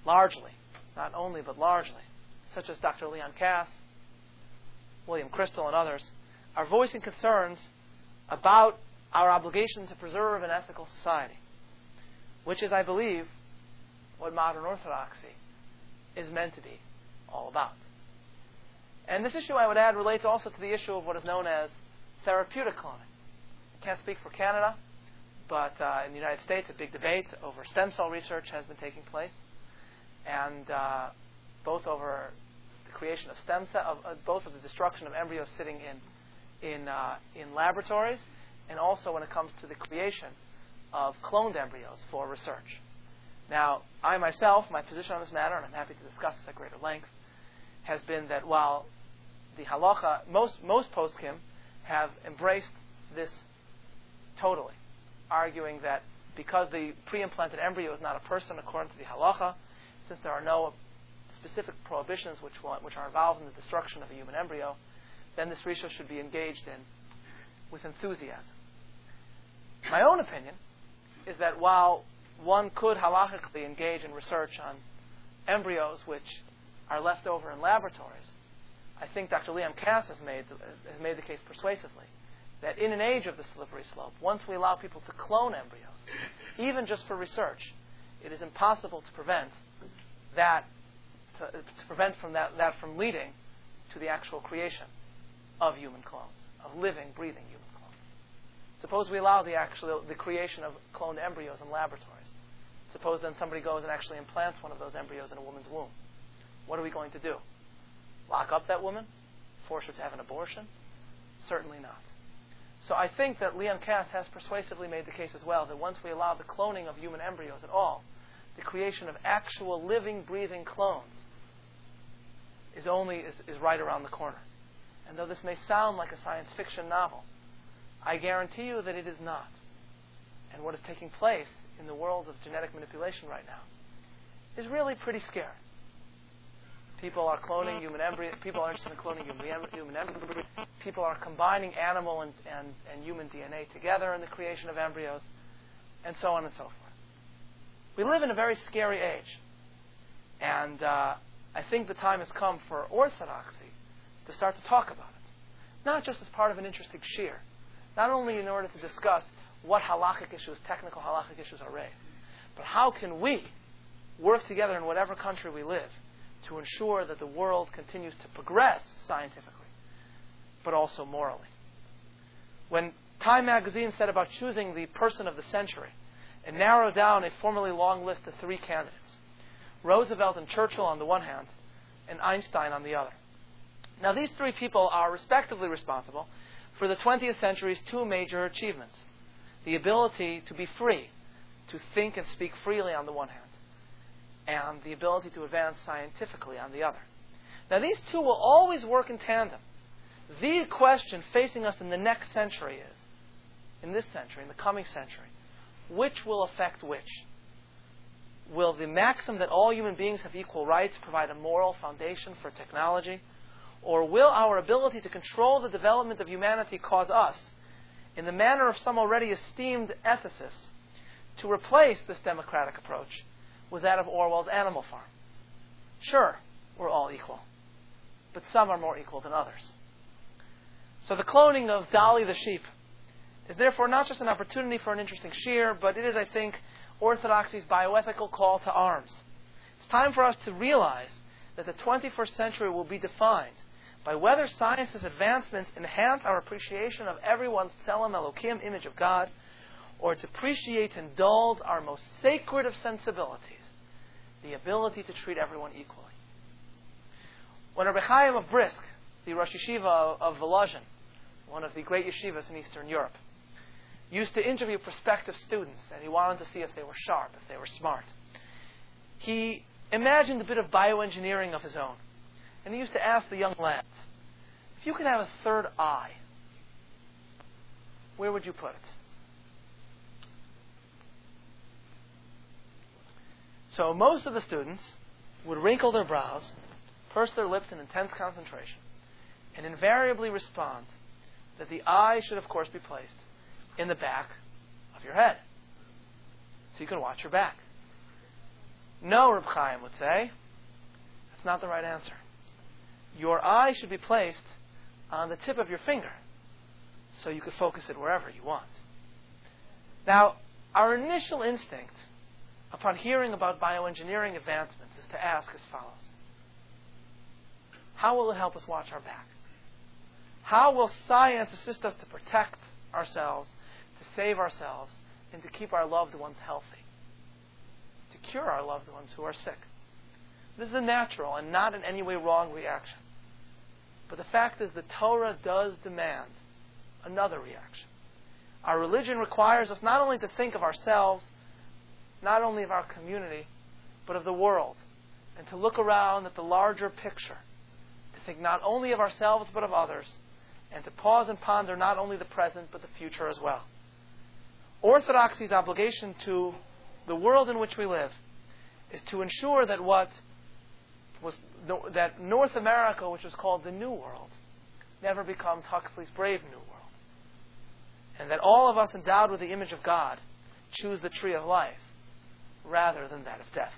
largely, not only but largely, such as Dr. Leon Kass, William Crystal, and others, are voicing concerns about our obligation to preserve an ethical society, which is, I believe, what modern orthodoxy is meant to be all about. And this issue, I would add, relates also to the issue of what is known as therapeutic cloning. I can't speak for Canada, but in the United States, a big debate over stem cell research has been taking place, and both over the creation of stem cell, both of the destruction of embryos sitting in laboratories, and also when it comes to the creation of cloned embryos for research. Now, I myself, my position on this matter, and I'm happy to discuss this at greater length, has been that while the halacha, most poskim have embraced this totally, arguing that because the pre-implanted embryo is not a person according to the halacha, since there are no specific prohibitions which are involved in the destruction of a human embryo, then this research should be engaged in with enthusiasm. My own opinion is that while one could halachically engage in research on embryos which are left over in laboratories, I think Dr. Leon Kass has made the case persuasively that in an age of the slippery slope, once we allow people to clone embryos, even just for research, it is impossible to prevent that from leading to the actual creation of human clones, of living, breathing human clones. Suppose we allow the creation of cloned embryos in laboratories. Suppose then somebody goes and actually implants one of those embryos in a woman's womb. What are we going to do? Lock up that woman? Force her to have an abortion? Certainly not. So I think that Leon Kass has persuasively made the case as well that once we allow the cloning of human embryos at all, the creation of actual living, breathing clones is right around the corner. And though this may sound like a science fiction novel, I guarantee you that it is not. And what is taking place in the world of genetic manipulation right now is really pretty scary. People are cloning human embryos. People are interested in cloning human embryos. People are combining animal and human DNA together in the creation of embryos, and so on and so forth. We live in a very scary age, and I think the time has come for orthodoxy to start to talk about it, not just as part of an interesting shiur, not only in order to discuss what halakhic issues, technical halakhic issues are raised, but how can we work together in whatever country we live to ensure that the world continues to progress scientifically, but also morally. When Time magazine set about choosing the person of the century and narrowed down a formerly long list of 3 candidates, Roosevelt and Churchill on the one hand, and Einstein on the other. Now, these 3 people are respectively responsible for the 20th century's 2 major achievements: the ability to be free, to think and speak freely on the one hand, and the ability to advance scientifically on the other. Now, these 2 will always work in tandem. The question facing us in the next century is, in this century, in the coming century, which will affect which? Will the maxim that all human beings have equal rights provide a moral foundation for technology? Or will our ability to control the development of humanity cause us, in the manner of some already esteemed ethicists, to replace this democratic approach with that of Orwell's Animal Farm? Sure, we're all equal, but some are more equal than others. So the cloning of Dolly the sheep is therefore not just an opportunity for an interesting shiur, but it is, I think, orthodoxy's bioethical call to arms. It's time for us to realize that the 21st century will be defined by whether science's advancements enhance our appreciation of everyone's Tselem Elokim, image of God, or depreciate and dull our most sacred of sensibilities, the ability to treat everyone equally. When Rabbi Chaim of Brisk, the Rosh Yeshiva of Volozhin, one of the great yeshivas in Eastern Europe, used to interview prospective students, and he wanted to see if they were sharp, if they were smart, he imagined a bit of bioengineering of his own. And he used to ask the young lads, if you could have a third eye, where would you put it? So most of the students would wrinkle their brows, purse their lips in intense concentration, and invariably respond that the eye should, of course, be placed in the back of your head, so you can watch your back. No, Reb Chaim would say, that's not the right answer. Your eye should be placed on the tip of your finger so you could focus it wherever you want. Now, our initial instinct upon hearing about bioengineering advancements is to ask as follows. How will it help us watch our back? How will science assist us to protect ourselves, to save ourselves, and to keep our loved ones healthy? To cure our loved ones who are sick? This is a natural and not in any way wrong reaction. But the fact is the Torah does demand another reaction. Our religion requires us not only to think of ourselves, not only of our community, but of the world, and to look around at the larger picture, to think not only of ourselves but of others, and to pause and ponder not only the present but the future as well. Orthodoxy's obligation to the world in which we live is to ensure that that North America, which was called the New World, never becomes Huxley's Brave New World. And that all of us endowed with the image of God choose the tree of life rather than that of death.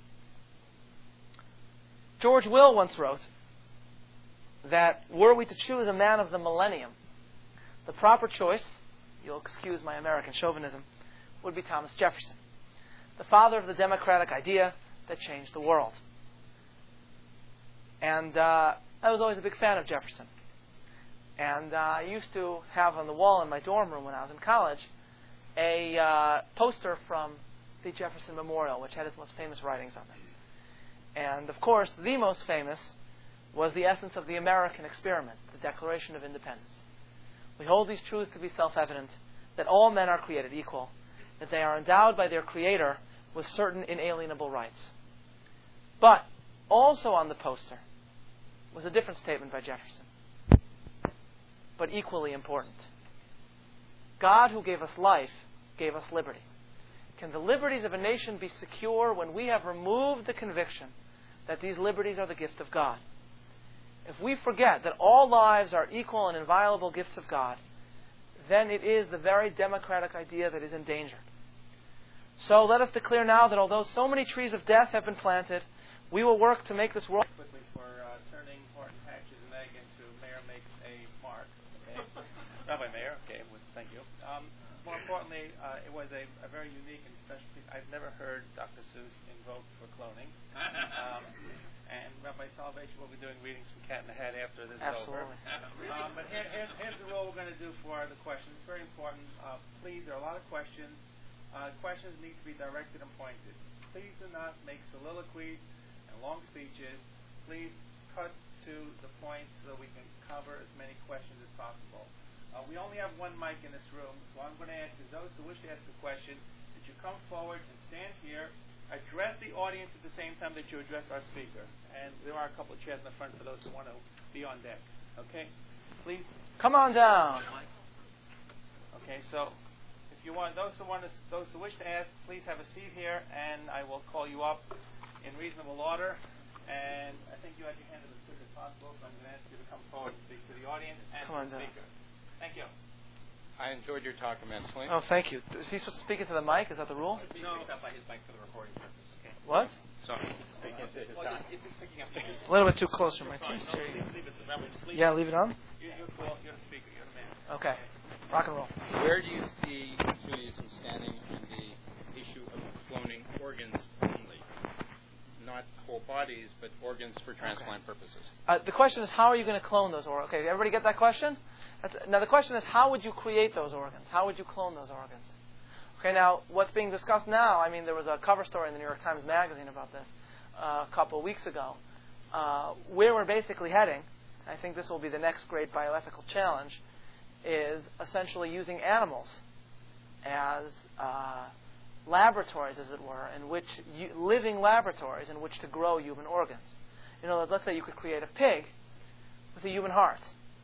George Will once wrote that were we to choose a man of the millennium, the proper choice, you'll excuse my American chauvinism, would be Thomas Jefferson, the father of the democratic idea that changed the world. And I was always a big fan of Jefferson. And I used to have on the wall in my dorm room when I was in college a poster from the Jefferson Memorial, which had his most famous writings on it. And, of course, the most famous was the essence of the American experiment, the Declaration of Independence. We hold these truths to be self-evident, that all men are created equal, that they are endowed by their Creator with certain inalienable rights. But also on the poster was a different statement by Jefferson, but equally important. God, who gave us life, gave us liberty. Can the liberties of a nation be secure when we have removed the conviction that these liberties are the gift of God? If we forget that all lives are equal and inviolable gifts of God, then it is the very democratic idea that is endangered. So let us declare now that although so many trees of death have been planted, we will work to make this world... Quickly for turning Horton Hatch's egg into Mayor makes a mark. Okay. Rabbi Mayor, okay, thank you. More importantly, it was a very unique and special piece. I've never heard Dr. Seuss invoked for cloning. And Rabbi Salvation will be doing readings from Cat in the Hat after this is over. But here's the role we're going to do for the questions. It's very important. Please, there are a lot of questions. Questions need to be directed and pointed. Please do not make soliloquies and long speeches. Please cut to the point so that we can cover as many questions as possible. We only have one mic in this room, so I'm going to ask is those who wish to ask a question that you come forward and stand here, address the audience at the same time that you address our speaker. And there are a couple of chairs in the front for those who want to be on deck. Okay? Please. Come on down. Okay, so if you want those who wish to ask, please have a seat here, and I will call you up in reasonable order. And I think you had your hand up as quick as possible, so I'm going to ask you to come forward and speak to the audience and to the speaker. Thank you. I enjoyed your talk immensely. Oh, thank you. Is he supposed to speak into the mic? Is that the rule? No. Picked up by his mic for the recording purpose. Okay. What? Sorry. If he's picking up A little bit too close for my teeth. Yeah, leave it on? You're cool. You're the speaker. You're the man. Okay. Rock and roll. Where do you see Judaism standing on the issue of cloning organs only? Not whole bodies, but organs for transplant purposes. The question is, how are you going to clone those organs? Okay, everybody get that question? Now the question is, how would you create those organs? How would you clone those organs? Okay, now what's being discussed now, I mean, there was a cover story in the New York Times Magazine about this a couple of weeks ago. Where we're basically heading, I think this will be the next great bioethical challenge, is essentially using animals as laboratories, as it were, in which living laboratories in which to grow human organs. You know, let's say you could create a pig with a human heart.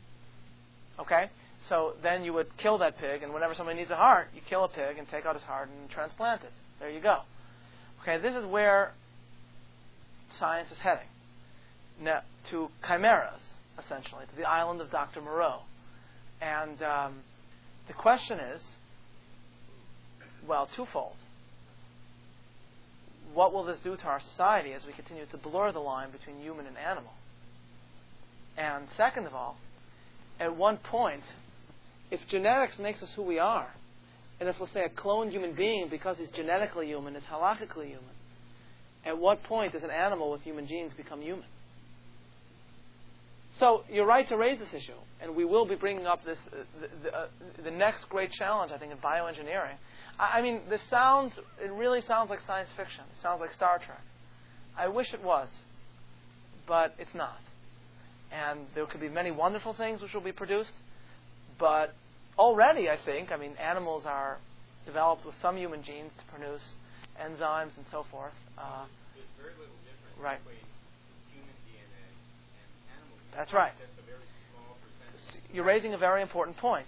Okay? So then you would kill that pig, and whenever somebody needs a heart, you kill a pig and take out his heart and transplant it. There you go. Okay, this is where science is heading. Now, to chimeras, essentially, to the island of Dr. Moreau. And the question is, well, twofold. what will this do to our society as we continue to blur the line between human and animal? And second of all, at one point, if genetics makes us who we are, and if, let's say, a cloned human being, because he's genetically human, is halakhically human, at what point does an animal with human genes become human? So you're right to raise this issue, and we will be bringing up this the next great challenge, I think, in bioengineering. I mean, it really sounds like science fiction. It sounds like Star Trek. I wish it was, but it's not. And there could be many wonderful things which will be produced, but already, I think, animals are developed with some human genes to produce enzymes and so forth. There's very little difference between human DNA and animal DNA. That's right. That's a very small percentage. You're raising a very important point.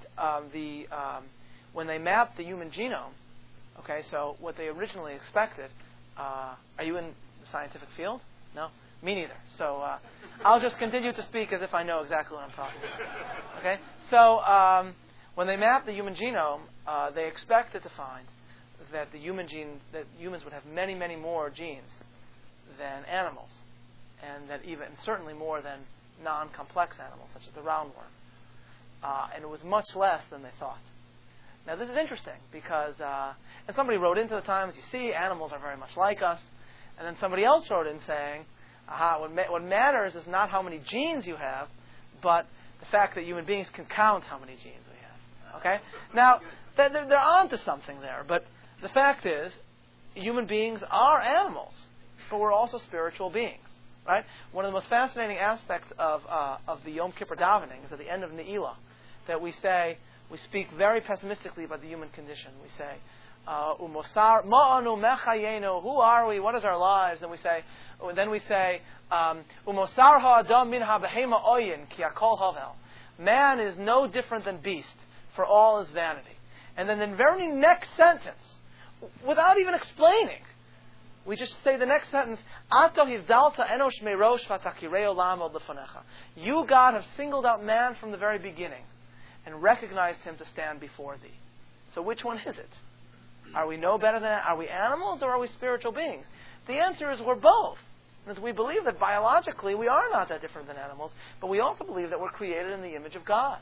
When they mapped the human genome, okay, so what they originally expected, are you in the scientific field? No? Me neither. So I'll just continue to speak as if I know exactly what I'm talking about. Okay? So when they mapped the human genome, they expected to find that that humans would have many, many more genes than animals, and that even certainly more than non-complex animals such as the roundworm. And it was much less than they thought. Now this is interesting because, and somebody wrote into the Times, you see, animals are very much like us, and then somebody else wrote in saying, what matters is not how many genes you have, but the fact that human beings can count how many genes we have. Okay? Now, they're onto something there, but the fact is, human beings are animals, but we're also spiritual beings. Right? One of the most fascinating aspects of the Yom Kippur davening is at the end of Ne'ilah, that we speak very pessimistically about the human condition. We say, Umosar ma'anu mechayenu, who are we? What is our lives? And then we say, Umosar ha'adam min ha'behema oyin ki akol havel. Man is no different than beast, for all is vanity. And then the very next sentence, without even explaining, we just say the next sentence, Ato hivdalta enosh merosh v'takirei olam od lefanecha. You, God, have singled out man from the very beginning and recognized him to stand before thee. So which one is it? Are we no better than, are we animals or are we spiritual beings? The answer is we're both. And we believe that biologically we are not that different than animals, but we also believe that we're created in the image of God.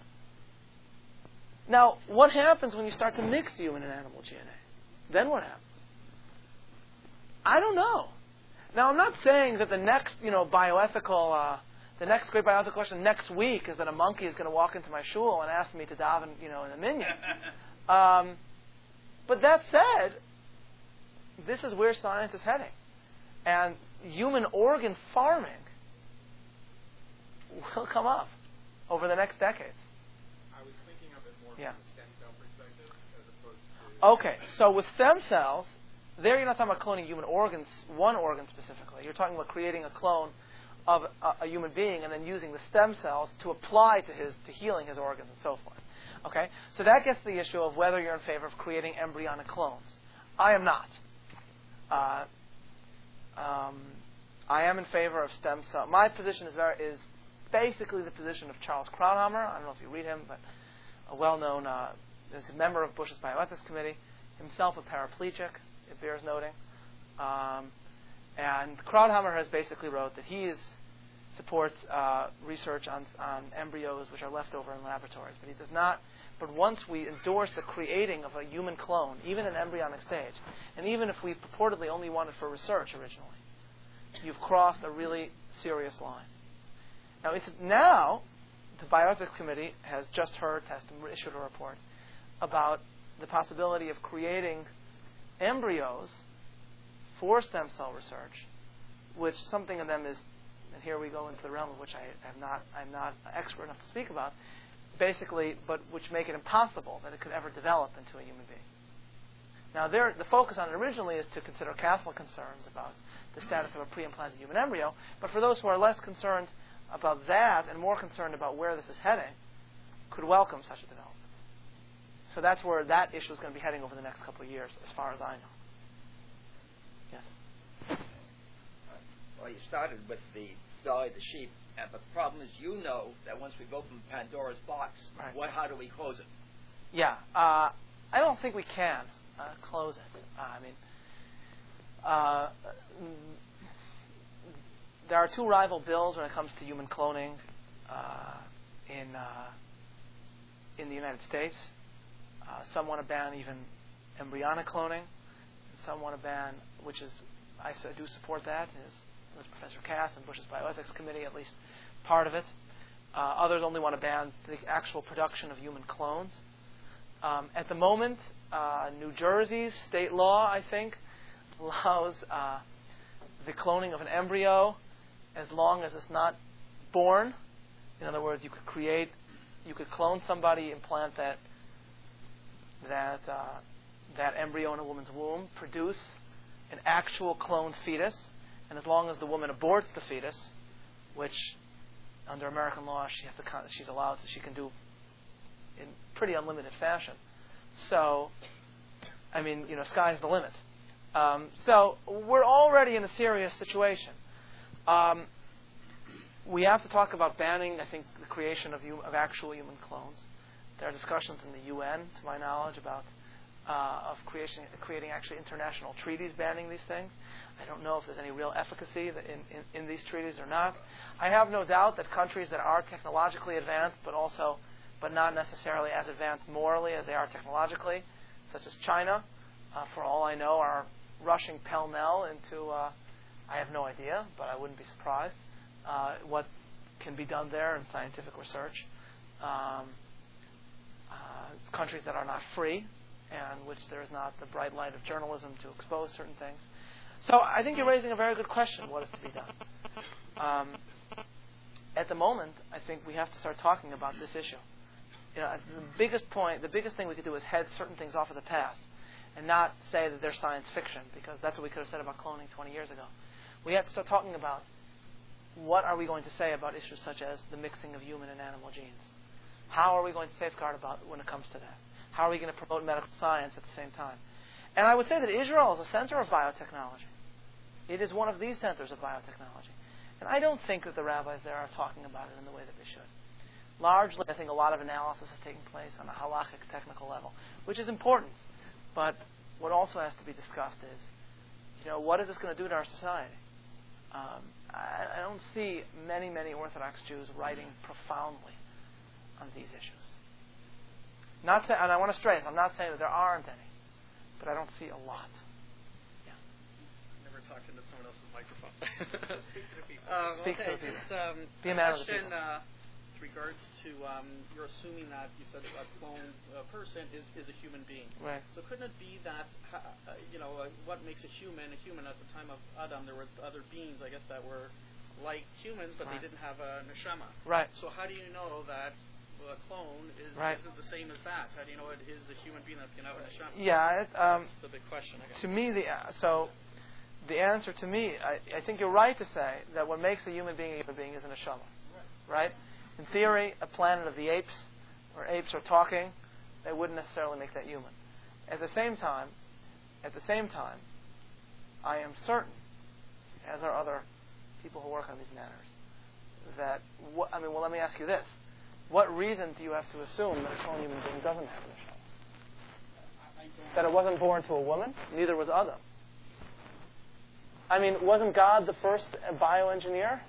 Now, what happens when you start to mix human and animal DNA? Then what happens? I don't know. Now, I'm not saying that the next, the next great bioethical question next week is that a monkey is going to walk into my shul and ask me to daven, in a minyan. But that said, this is where science is heading. And human organ farming will come up over the next decades. I was thinking of it more from a stem cell perspective as opposed to... Okay, so with stem cells, there you're not talking about cloning human organs, one organ specifically. You're talking about creating a clone of a human being and then using the stem cells to apply to healing his organs and so forth. Okay? So that gets the issue of whether you're in favor of creating embryonic clones. I am not. I am in favor of stem cell. My position is basically the position of Charles Krauthammer. I don't know if you read him, but a well-known is a member of Bush's bioethics committee, himself a paraplegic, it bears noting. And Krauthammer has basically wrote that he supports research on embryos which are left over in laboratories, but he does not. But once we endorse the creating of a human clone, even in embryonic stage, and even if we purportedly only wanted for research originally, you've crossed a really serious line. Now, the Bioethics Committee has just heard, issued a report about the possibility of creating embryos for stem cell research, which something of them is, and here we go into the realm of which I'm not expert enough to speak about, basically, but which make it impossible that it could ever develop into a human being. Now, the focus on it originally is to consider Catholic concerns about the status of a pre-implanted human embryo, but for those who are less concerned about that and more concerned about where this is heading, could welcome such a development. So that's where that issue is going to be heading over the next couple of years, as far as I know. Yes? Well, you started with the belly of the sheep, but the problem is that once we've opened Pandora's box, right. How do we close it? Yeah. I don't think we can close it. There are two rival bills when it comes to human cloning in the United States. Some want to ban even embryonic cloning, and some want to ban, which is, I do support that, as Professor Cass and Bush's Bioethics Committee, at least part of it. Others only want to ban the actual production of human clones. At the moment, New Jersey's state law, I think, allows the cloning of an embryo as long as it's not born. In other words, you could clone somebody, implant that embryo in a woman's womb, produce an actual cloned fetus, and as long as the woman aborts the fetus, which under American law she can do in pretty unlimited fashion. So, I mean, sky's the limit. So we're already in a serious situation. We have to talk about banning, I think, the creation of actual human clones. There are discussions in the UN, to my knowledge, about creating actually international treaties banning these things. I don't know if there's any real efficacy in these treaties or not. I have no doubt that countries that are technologically advanced, but not necessarily as advanced morally as they are technologically, such as China, for all I know, are rushing pell-mell into, I have no idea, but I wouldn't be surprised, what can be done there in scientific research. Countries that are not free, and which there is not the bright light of journalism to expose certain things. So I think you're raising a very good question, what is to be done. At the moment, I think we have to start talking about this issue. The biggest thing we could do is head certain things off of the past and not say that they're science fiction, because that's what we could have said about cloning 20 years ago. We have to start talking about what are we going to say about issues such as the mixing of human and animal genes. How are we going to safeguard about when it comes to that? How are we going to promote medical science at the same time? And I would say that Israel is a center of biotechnology. It is one of these centers of biotechnology. And I don't think that the rabbis there are talking about it in the way that they should. Largely, I think a lot of analysis is taking place on a halachic technical level, which is important. But what also has to be discussed is, what is this going to do to our society? I don't see many Orthodox Jews writing profoundly on these issues. And I want to stress, I'm not saying that there aren't any, but I don't see a lot. Yeah. Never talked into someone else's microphone. Speak to the people. Speak to the people. Be a man of the people. With regards to, you're assuming that you said a cloned person is a human being. Right. So couldn't it be that, what makes a human at the time of Adam, there were other beings, I guess, that were like humans, but they didn't have a neshama. Right. So how do you know that a clone isn't the same as that? How do you know it is a human being that's going to have a neshama? Yeah. That's the big question, I guess. To me, the answer to me, I think you're right to say that what makes a human being is a neshama. Right? In theory, a planet of the apes, where apes are talking, they wouldn't necessarily make that human. At the same time, I am certain, as are other people who work on these matters, that let me ask you this: what reason do you have to assume that a clone human being doesn't have a neshama? That it wasn't born to a woman? Neither was Adam. I mean, wasn't God the first bioengineer?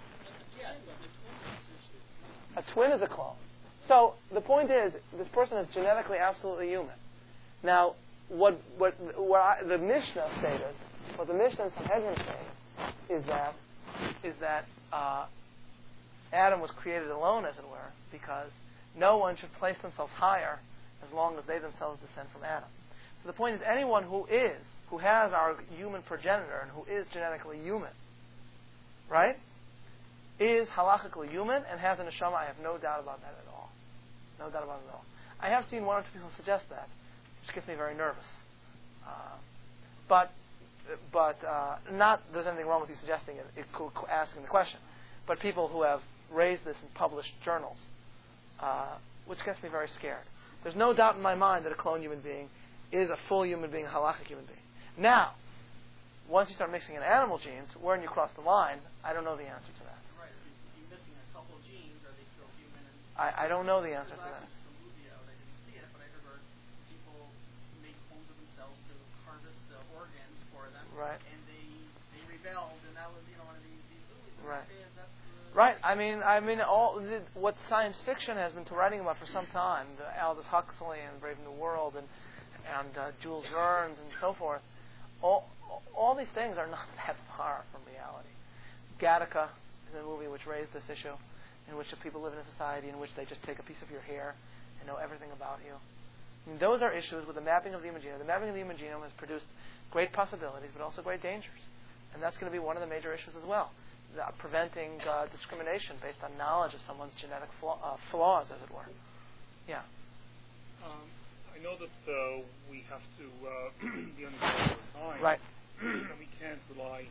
A twin is a clone. So the point is, this person is genetically absolutely human. Now, what the Mishnah stated, what the Mishnah and Sanhedrin say, is that Adam was created alone, as it were, because no one should place themselves higher as long as they themselves descend from Adam. So the point is, anyone who has our human progenitor and who is genetically human, right, is halachically human and has a neshama. I have no doubt about that at all. No doubt about it at all. I have seen one or two people suggest that, which gets me very nervous. But not there's anything wrong with you suggesting it, asking the question. But people who have raised this in published journals, which gets me very scared. There's no doubt in my mind that a clone human being is a full human being, a halachic human being. Now, once you start mixing in animal genes, when you cross the line, I don't know the answer to that. Right. If you're missing a couple genes, are they still human? I don't know the answer to that. I didn't see it, but I heard where people make clones of themselves to harvest the organs for them, Right. and they rebelled, and that was one of these movies. Right. That's Right. I mean, what science fiction has been writing about for some time, the Aldous Huxley and Brave New World, and Jules Verne's and so forth. All these things are not that far from reality. Gattaca is a movie which raised this issue, in which the people live in a society in which they just take a piece of your hair and know everything about you. I mean, those are issues with the mapping of the human genome. The mapping of the human genome has produced great possibilities, but also great dangers, and that's going to be one of the major issues as well. Preventing discrimination based on knowledge of someone's genetic flaws, as it were. Yeah. I know that we have to be on the go all the time. Right. And we can't rely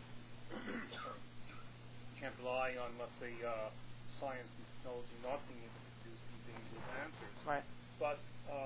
on, let's say, science and technology not being able to produce these dangerous answers. Right. But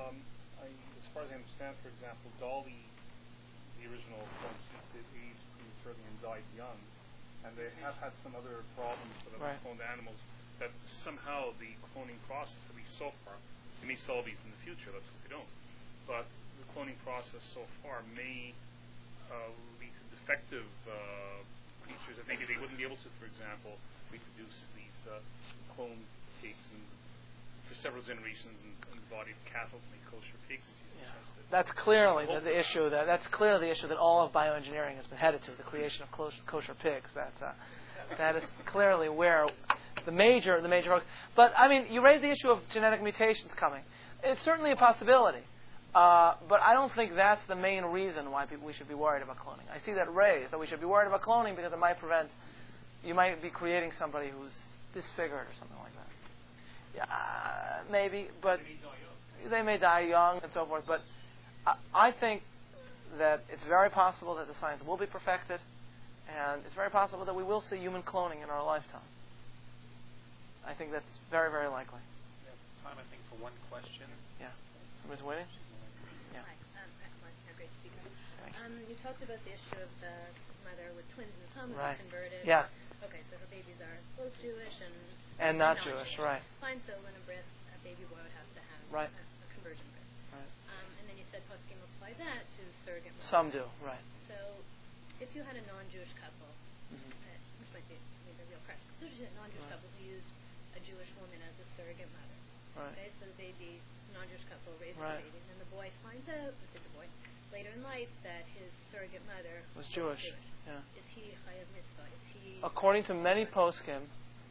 as far as I understand, for example, Dolly, the original clone, aged prematurely and died young. And they have had some other problems with other cloned animals that somehow the cloning process, at least so far, they may solve these in the future, let's hope they don't, but the cloning process so far may lead to defective creatures that maybe they wouldn't be able to, for example, reproduce these cloned pigs for several generations in the body of cattle to make kosher pigs. That's clearly the issue. That's clearly the issue that all of bioengineering has been headed to: the creation of kosher pigs. That is clearly where the major focus. But I mean, you raised the issue of genetic mutations coming. It's certainly a possibility, but I don't think that's the main reason why we should be worried about cloning. I see that raised, that we should be worried about cloning because it might prevent. You might be creating somebody who's disfigured or something like that. Yeah, maybe, but they may die young and so forth. But I think that it's very possible that the science will be perfected, and it's very possible that we will see human cloning in our lifetime. I think that's very, very likely. We have time, I think, for one question. Yeah. Somebody's waiting? Yeah. Hi. Excellent. Great speaker. You talked about the issue of the mother with twins in the tongue who was converted. Yeah. Okay, so her babies are both Jewish and not Jewish, right. Fine, so when a bris, a baby boy would have to have a conversion bris. Right. And then you said poskim apply that to surrogate mothers. Some do, right. So if you had a non-Jewish couple, which might be maybe a real practice, so if you had a non-Jewish couple who used a Jewish woman as a surrogate mother, okay, so the baby, non-Jewish couple raises the baby, and then the boy finds out, later in life, that his surrogate mother was Jewish. Yeah. Is he chayav mitzvah? Is he... According to many poskim,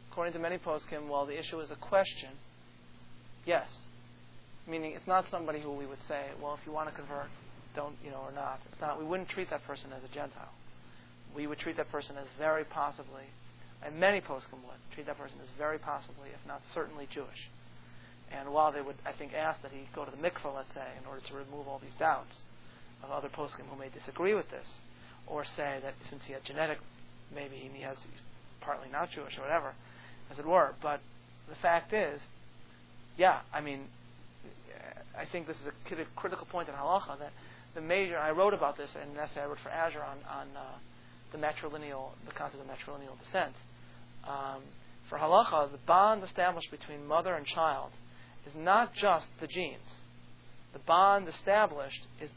while the issue is a question, yes. Meaning it's not somebody who we would say, well, if you want to convert, don't, or not. It's not. We wouldn't treat that person as a Gentile. We would treat that person as very possibly, and many poskim would, treat that person as very possibly, if not certainly, Jewish. And while they would, I think, ask that he go to the mikveh, let's say, in order to remove all these doubts of other poskim who may disagree with this, or say that since he had genetic, maybe he's partly not Jewish or whatever, as it were. But the fact is, I think this is a critical point in halacha that I wrote about this in an essay I wrote for Azure on the concept of matrilineal descent. For halacha, the bond established between mother and child is not just the genes. The bond established is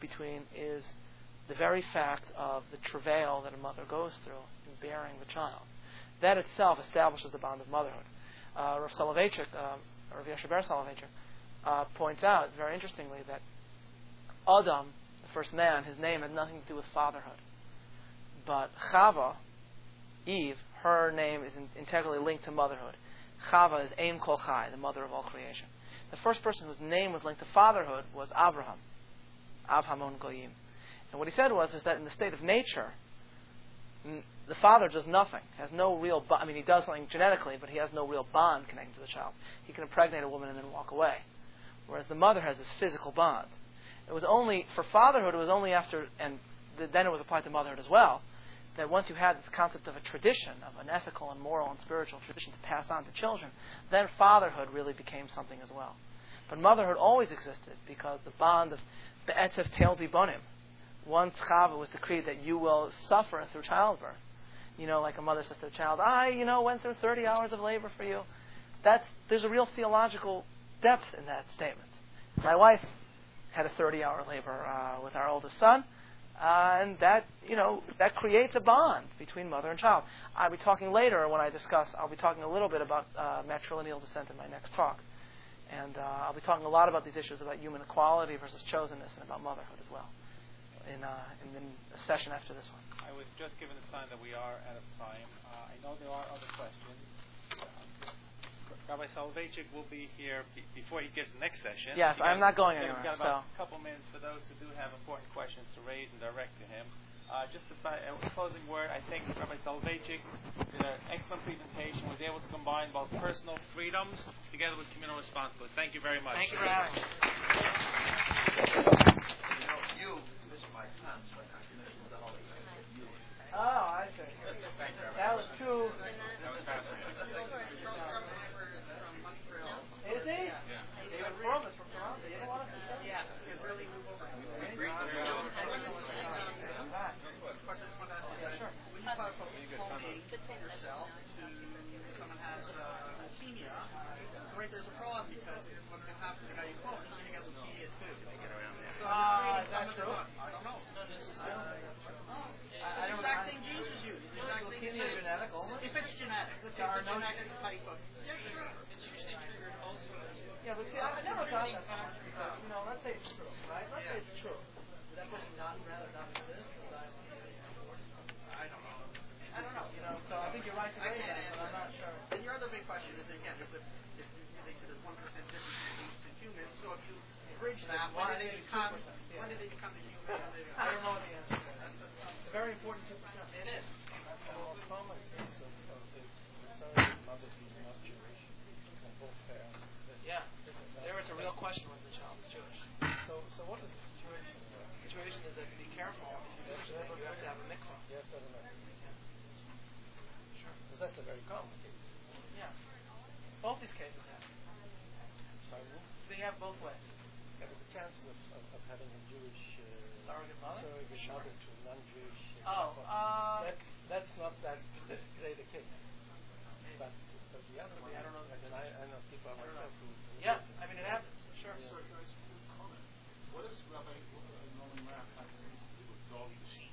the very fact of the travail that a mother goes through in bearing the child. That itself establishes the bond of motherhood. Rav Soloveitchik, Rav Yasher Soloveitchik, points out very interestingly that Adam, the first man, his name had nothing to do with fatherhood. But Chava, Eve, her name is integrally linked to motherhood. Chava is Ein Kol Chai, the mother of all creation. The first person whose name was linked to fatherhood was Abraham, Av Hamon Goyim. And what he said is that in the state of nature, the father does nothing, has no real he does something genetically, but he has no real bond connecting to the child. He can impregnate a woman and then walk away. Whereas the mother has this physical bond. It was only, for fatherhood, it was only after, and then it was applied to motherhood as well, that once you had this concept of a tradition, of an ethical and moral and spiritual tradition to pass on to children, then fatherhood really became something as well. But motherhood always existed because the bond of Be'etzev Teil Bonim. Once Chava was decreed that you will suffer through childbirth. Like a mother says to the child, I went through 30 hours of labor for you. There's a real theological depth in that statement. My wife had a 30-hour labor with our oldest son. And that, that creates a bond between mother and child. I'll be talking later I'll be talking a little bit about matrilineal descent in my next talk. And I'll be talking a lot about these issues about human equality versus chosenness and about motherhood as well in a session after this one. I was just given a sign that we are out of time. I know there are other questions. Rabbi Soloveitchik will be here before he gives the next session. Yes, I'm not going anywhere. We've got about a couple minutes for those who do have important questions to raise and direct to him. Just a closing word, I think Rabbi Soloveitchik did an excellent presentation, was able to combine both personal freedoms together with communal responsibility. Thank you very much. Thank you for having me. You missed my time, so I finished the whole thing. Oh, I see. That was too... That was fascinating. Is he? Yeah. David Fromm is from Toronto. You don't want us to say? Yes, it really move over. When you postpone yourself to someone has leukemia, right, there's a problem because what's going to happen to the guy you clone, he's going to get leukemia too. So is that true? I don't know. I don't know. Exact same genes as you. Leukemia is genetic only? If it's genetic, let's say it's a genetic type of... It's usually triggered also as Yeah, but see, I never thought that much because, let's say it's true, right? Let's say it's true. Would that person rather not exist? I don't know. So I think you're right to raise that, but I'm not sure. And your other big question is, again, if they say there's 1% difference between apes and humans, so if you bridge that, when do they become the human? I don't know what the answer is. It's a very important 2%. It is. Well, a common case of this surrogate mother who's not Jewish, and both parents. Yeah, there is a real question whether the child is Jewish. So what is the situation? The situation is that be careful. If you're Jewish, you have to have a mikvah. You have to have a mikvah. Sure. Because that's a very common case. Yeah. Both these cases have. Pardon? They have both ways. Yeah, but the chances of having a Jewish surrogate mother to a non-Jewish that's not that great a case. But the other one, I don't know. I know people myself who. Yeah, I mean it happens. Sure. Yeah. Sir, can I ask a comment? What does Rabbi Norman Mack have to do with Dolly the sheep?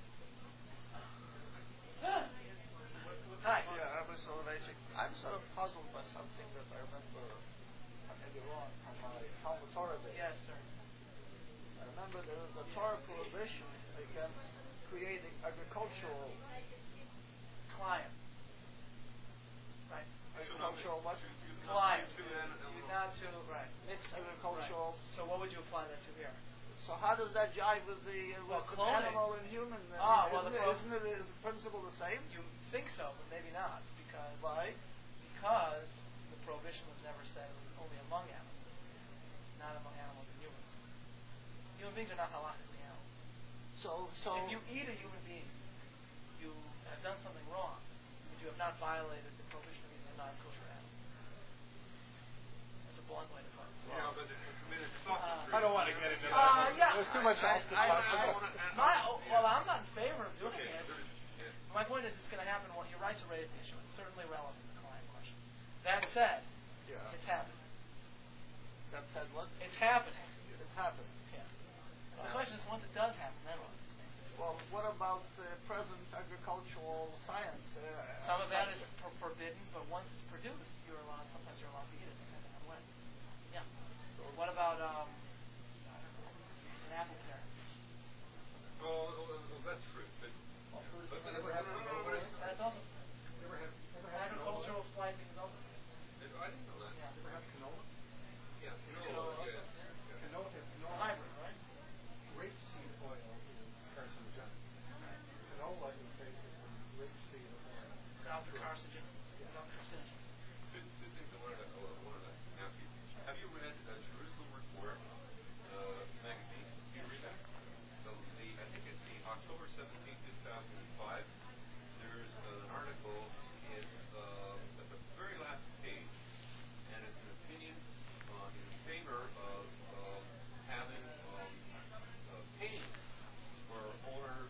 Hi. Yeah, Rabbi Soloveitchik, I'm sort of puzzled by something that I remember, I may be wrong, from my Talmud Torah days. Yes, sir. I remember there was a Torah prohibition against creating agricultural client. Right. Agricultural what? Client. Not to, right. Mixed agricultural. Right. So what would you apply that to here? So how does that jive with the animal and human? Isn't the principle the same? You think so, but maybe not. Because why? Because the prohibition was never said it was only among animals, not among animals and humans. Human beings are not halachically animals. So if you eat a human being, you have done something wrong, but you have not violated the prohibition of eating a non-kosher animal. That's a blunt way to put it. Yeah, but I don't want to get into that. Yeah. There's too much else to talk about. Well, I'm not in favor of doing it. My point is it's going to happen. Well, you're right to raise the issue. It's certainly relevant to the client question. That said, it's happening. That said what? It's happening. It's happening. Yeah. So the question is, once it does happen, then what? Well, what about present agricultural science? Some of that is forbidden, but once it's produced, sometimes you're allowed to eat it, depending on when. Yeah. What about an apple pear? Well, that's fruit, but that's also agricultural splicing is also. I didn't know that. Yeah. Ever have canola? Yeah, canola. Canola Hybrid, right? Rapeseed oil is carcinogenic. Canola is basically rapeseed oil. Carcinogen. Two things I wanted to ask you. Have you read Jerusalem Report magazine? Do you read that? I think it's the October 17, 2005. There's an article. It's at the very last page, and it's an opinion in favor of having paying for owners